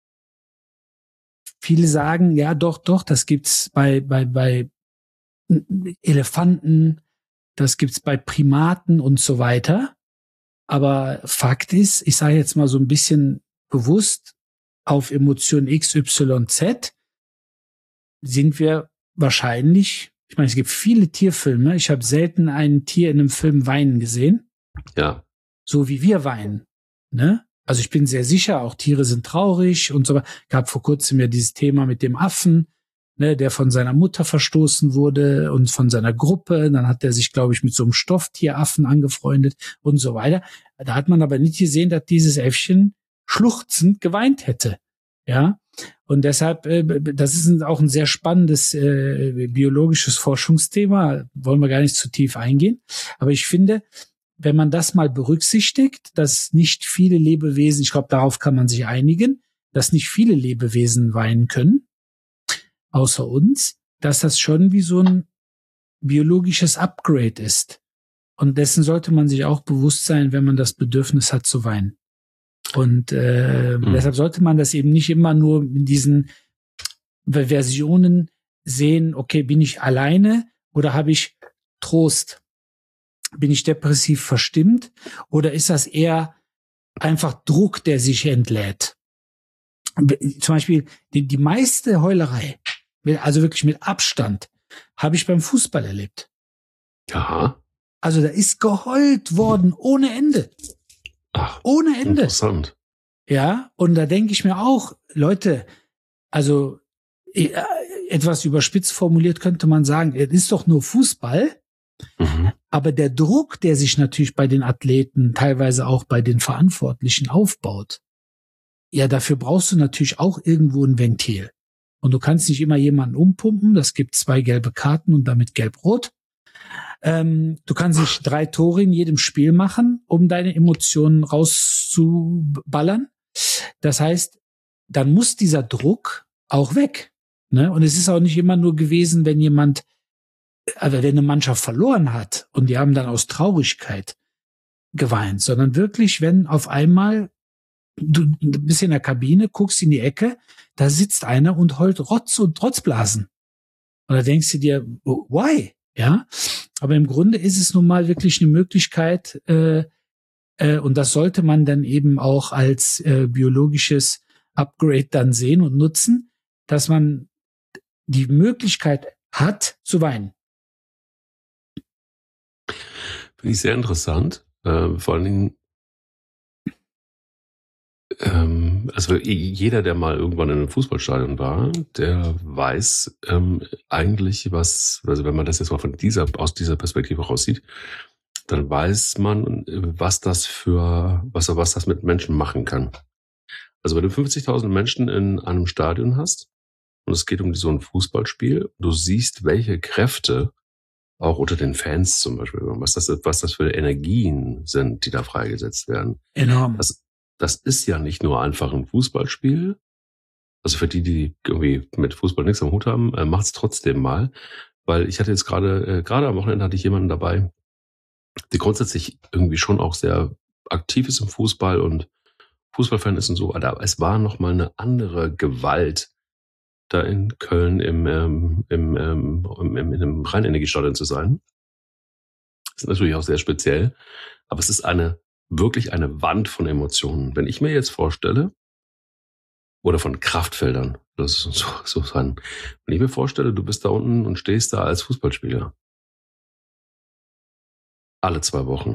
Viele sagen, ja, doch, doch, das gibt's bei, bei, bei Elefanten, das gibt's bei Primaten und so weiter. Aber Fakt ist, ich sage jetzt mal so ein bisschen bewusst, auf Emotion X, Y, Z sind wir wahrscheinlich, ich meine, es gibt viele Tierfilme, ich habe selten ein Tier in einem Film weinen gesehen. Ja. So wie wir weinen, ne? Also ich bin sehr sicher, auch Tiere sind traurig und so weiter. Gab vor kurzem ja dieses Thema mit dem Affen, ne, der von seiner Mutter verstoßen wurde und von seiner Gruppe. Dann hat er sich, glaube ich, mit so einem Stofftieraffen angefreundet und so weiter. Da hat man aber nicht gesehen, dass dieses Äffchen schluchzend geweint hätte. Ja, und deshalb, äh, das ist auch ein sehr spannendes äh, biologisches Forschungsthema. Wollen wir gar nicht zu tief eingehen. Aber ich finde, wenn man das mal berücksichtigt, dass nicht viele Lebewesen, ich glaube, darauf kann man sich einigen, dass nicht viele Lebewesen weinen können, außer uns, dass das schon wie so ein biologisches Upgrade ist. Und dessen sollte man sich auch bewusst sein, wenn man das Bedürfnis hat zu weinen. Und äh, mhm. deshalb sollte man das eben nicht immer nur in diesen Versionen sehen, okay, bin ich alleine oder habe ich Trost? Bin ich depressiv verstimmt oder ist das eher einfach Druck, der sich entlädt? Zum Beispiel die, die meiste Heulerei, also wirklich mit Abstand, habe ich beim Fußball erlebt. Aha. Also da ist geheult worden ohne Ende. Ach, ohne Ende. Interessant. Ja, und da denke ich mir auch, Leute, also äh, etwas überspitzt formuliert könnte man sagen, es ist doch nur Fußball, mhm. aber der Druck, der sich natürlich bei den Athleten, teilweise auch bei den Verantwortlichen aufbaut, ja, dafür brauchst du natürlich auch irgendwo ein Ventil. Und du kannst nicht immer jemanden umpumpen, das gibt zwei gelbe Karten und damit gelb-rot. Ähm, du kannst nicht drei Tore in jedem Spiel machen, um deine Emotionen rauszuballern. Das heißt, dann muss dieser Druck auch weg. Ne? Und es ist auch nicht immer nur gewesen, wenn jemand, also wenn eine Mannschaft verloren hat und die haben dann aus Traurigkeit geweint, sondern wirklich, wenn auf einmal du bist in der Kabine, guckst in die Ecke, da sitzt einer und heult Rotz und Trotzblasen. Und da denkst du dir, why? Ja, aber im Grunde ist es nun mal wirklich eine Möglichkeit, äh, äh, und das sollte man dann eben auch als äh, biologisches Upgrade dann sehen und nutzen, dass man die Möglichkeit hat, zu weinen. Finde ich sehr interessant. Äh, vor allen Dingen, ähm, also jeder, der mal irgendwann in einem Fußballstadion war, der weiß ähm, eigentlich, was, also wenn man das jetzt mal von dieser, aus dieser Perspektive raussieht, dann weiß man, was das für, was, was das mit Menschen machen kann. Also wenn du fünfzigtausend Menschen in einem Stadion hast und es geht um so ein Fußballspiel, du siehst, welche Kräfte auch unter den Fans zum Beispiel, was das, was das für Energien sind, die da freigesetzt werden. Enorm. Das, das ist ja nicht nur einfach ein Fußballspiel. Also für die, die irgendwie mit Fußball nichts am Hut haben, äh, macht's trotzdem mal. Weil ich hatte jetzt gerade, äh, gerade am Wochenende hatte ich jemanden dabei, der grundsätzlich irgendwie schon auch sehr aktiv ist im Fußball und Fußballfan ist und so. Aber es war nochmal eine andere Gewalt, da in Köln im, ähm, im, ähm, im, im, im Rheinenergiestadion zu sein. Das ist natürlich auch sehr speziell. Aber es ist eine, wirklich eine Wand von Emotionen. Wenn ich mir jetzt vorstelle, oder von Kraftfeldern, das ist so, so sein. Wenn ich mir vorstelle, du bist da unten und stehst da als Fußballspieler. Alle zwei Wochen.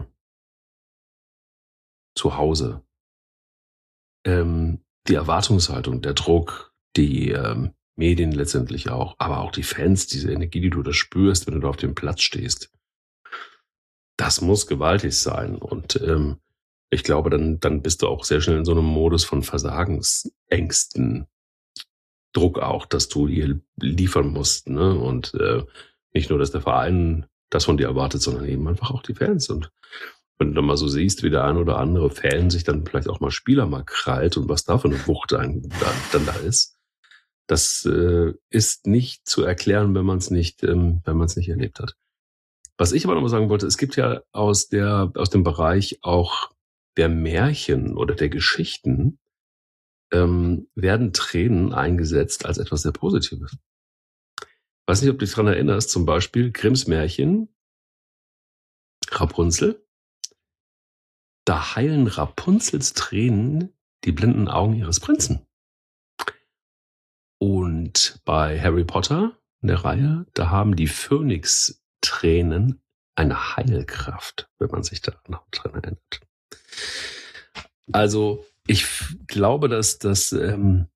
Zu Hause. Ähm, die Erwartungshaltung, der Druck, die ähm, Medien letztendlich auch, aber auch die Fans, diese Energie, die du da spürst, wenn du da auf dem Platz stehst. Das muss gewaltig sein. Und ähm, ich glaube, dann, dann bist du auch sehr schnell in so einem Modus von Versagensängsten. Druck auch, dass du hier liefern musst. Ne? Und äh, nicht nur, dass der Verein das von dir erwartet, sondern eben einfach auch die Fans. Und wenn du dann mal so siehst, wie der ein oder andere Fan sich dann vielleicht auch mal Spieler mal krallt und was da für eine Wucht dann, dann da ist, das äh, ist nicht zu erklären, wenn man es nicht, ähm, wenn man es nicht erlebt hat. Was ich aber noch mal sagen wollte, es gibt ja aus der aus dem Bereich auch der Märchen oder der Geschichten ähm, werden Tränen eingesetzt als etwas sehr Positives. Ich weiß nicht, ob du dich daran erinnerst, zum Beispiel Grimms Märchen, Rapunzel. Da heilen Rapunzels Tränen die blinden Augen ihres Prinzen. Und bei Harry Potter in der Reihe, da haben die Phönix-Tränen eine Heilkraft, wenn man sich da noch dran erinnert. Also ich glaube, dass das, ähm,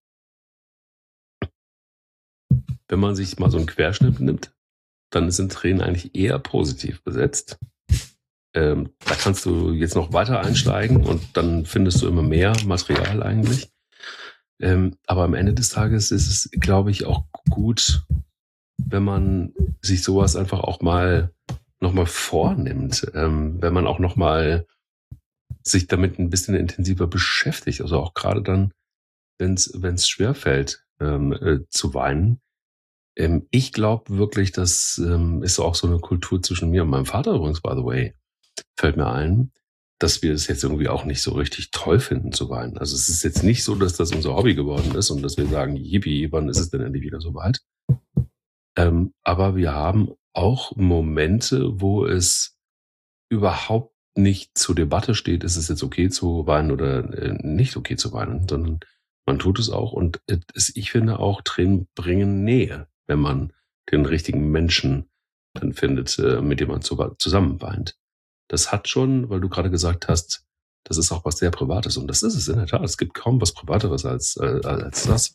wenn man sich mal so einen Querschnitt nimmt, dann sind Tränen eigentlich eher positiv besetzt. Ähm, da kannst du jetzt noch weiter einsteigen und dann findest du immer mehr Material eigentlich. Ähm, aber am Ende des Tages ist es, glaube ich, auch gut, wenn man sich sowas einfach auch mal nochmal vornimmt, ähm, wenn man auch nochmal sich damit ein bisschen intensiver beschäftigt. Also auch gerade dann, wenn es wenn es schwerfällt, ähm, äh, zu weinen. Ähm, ich glaube wirklich, das ähm, ist auch so eine Kultur zwischen mir und meinem Vater übrigens, by the way, fällt mir ein, dass wir es jetzt irgendwie auch nicht so richtig toll finden zu weinen. Also es ist jetzt nicht so, dass das unser Hobby geworden ist und dass wir sagen, yippie, wann ist es denn endlich wieder so weit? Ähm, aber wir haben auch Momente, wo es überhaupt nicht zur Debatte steht, ist es jetzt okay zu weinen oder äh, nicht okay zu weinen, sondern man tut es auch. Und es, ich finde auch, Tränen bringen Nähe, wenn man den richtigen Menschen dann findet, äh, mit dem man zu, zusammen weint. Das hat schon, weil du gerade gesagt hast, das ist auch was sehr Privates. Und das ist es in der Tat. Es gibt kaum was Privateres als, äh, als das.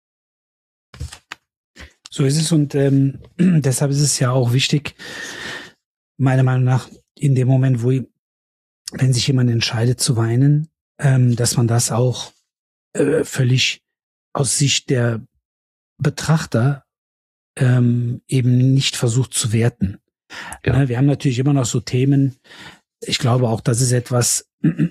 So ist es und ähm, deshalb ist es ja auch wichtig, meiner Meinung nach, in dem Moment, wo, wenn sich jemand entscheidet zu weinen, ähm, dass man das auch äh, völlig aus Sicht der Betrachter ähm, eben nicht versucht zu werten. Ja. Ja, wir haben natürlich immer noch so Themen, ich glaube auch, das ist etwas,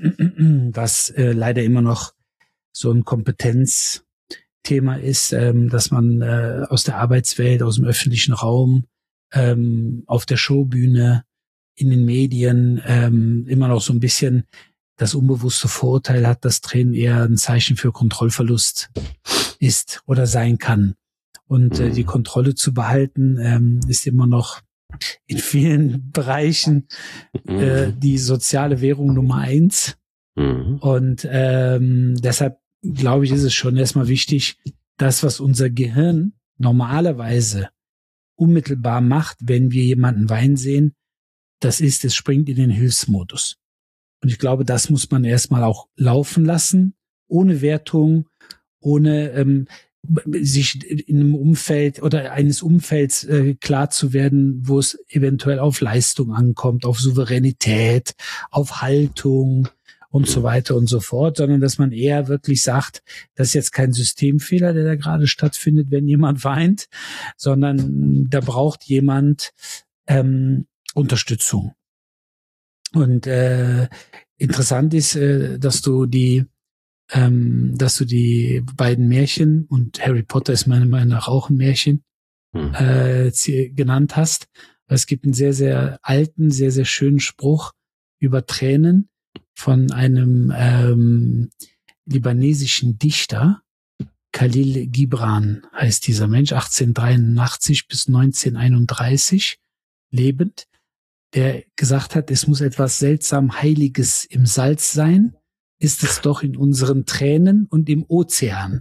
was äh, leider immer noch so ein Kompetenzthema ist, ähm, dass man äh, aus der Arbeitswelt, aus dem öffentlichen Raum, ähm, auf der Showbühne, in den Medien ähm, immer noch so ein bisschen das unbewusste Vorurteil hat, dass Tränen eher ein Zeichen für Kontrollverlust ist oder sein kann. Und äh, die Kontrolle zu behalten, ähm, ist immer noch in vielen Bereichen äh, die soziale Währung Nummer eins. Mhm. Und ähm, deshalb glaube ich, ist es schon erstmal wichtig, das, was unser Gehirn normalerweise unmittelbar macht, wenn wir jemanden weinen sehen, das ist, es springt in den Hilfsmodus. Und ich glaube, das muss man erstmal auch laufen lassen, ohne Wertung, ohne ähm, sich in einem Umfeld oder eines Umfelds äh, klar zu werden, wo es eventuell auf Leistung ankommt, auf Souveränität, auf Haltung und so weiter und so fort, sondern dass man eher wirklich sagt, das ist jetzt kein Systemfehler, der da gerade stattfindet, wenn jemand weint, sondern da braucht jemand ähm, Unterstützung. Und äh, interessant ist, äh, dass du die Ähm, dass du die beiden Märchen, und Harry Potter ist meiner Meinung nach auch ein Märchen, hm. äh, genannt hast. Es gibt einen sehr, sehr alten, sehr, sehr schönen Spruch über Tränen von einem ähm, libanesischen Dichter. Khalil Gibran heißt dieser Mensch, achtzehnhundertdreiundachtzig bis neunzehnhunderteinunddreißig lebend, der gesagt hat, es muss etwas seltsam Heiliges im Salz sein, ist es doch in unseren Tränen und im Ozean.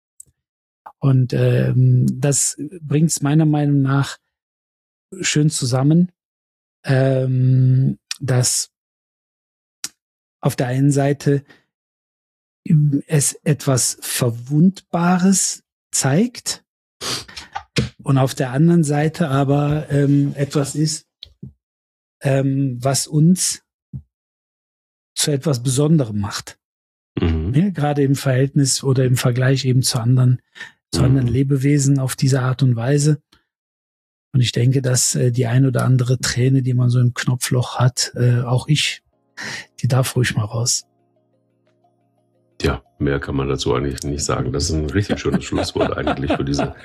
Und ähm, das bringt es meiner Meinung nach schön zusammen, ähm, dass auf der einen Seite es etwas Verwundbares zeigt und auf der anderen Seite aber ähm, etwas ist, ähm, was uns zu etwas Besonderem macht. Mhm. Ja, gerade im Verhältnis oder im Vergleich eben zu anderen, zu mhm. anderen Lebewesen auf diese Art und Weise. Und ich denke, dass äh, die ein oder andere Träne, die man so im Knopfloch hat, äh, auch ich, die darf ruhig mal raus. Ja, mehr kann man dazu eigentlich nicht sagen. Das ist ein richtig schönes Schlusswort eigentlich für diese.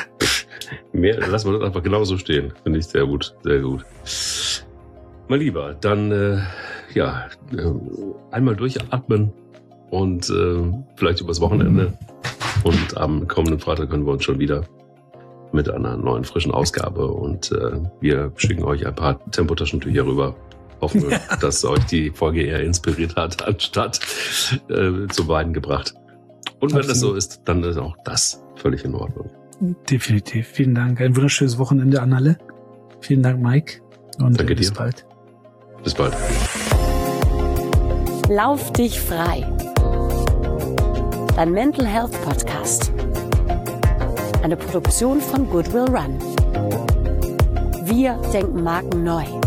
Mehr lassen wir das einfach genauso stehen. Finde ich sehr gut, sehr gut. Mein Lieber, dann äh, ja, äh, einmal durchatmen und äh, vielleicht übers Wochenende. Und am kommenden Freitag können wir uns schon wieder mit einer neuen, frischen Ausgabe. Und äh, wir schicken euch ein paar Tempotaschentücher rüber. Hoffen wir, dass euch die Folge eher inspiriert hat, anstatt äh, zum Weinen gebracht. Und wenn Absolut. Das so ist, dann ist auch das völlig in Ordnung. Definitiv. Vielen Dank. Ein wunderschönes Wochenende an alle. Vielen Dank, Mike. Und Danke bis dir. bald. Bis bald. Lauf dich frei. Dein Mental Health Podcast. Eine Produktion von Goodwill Run. Wir denken Marken neu.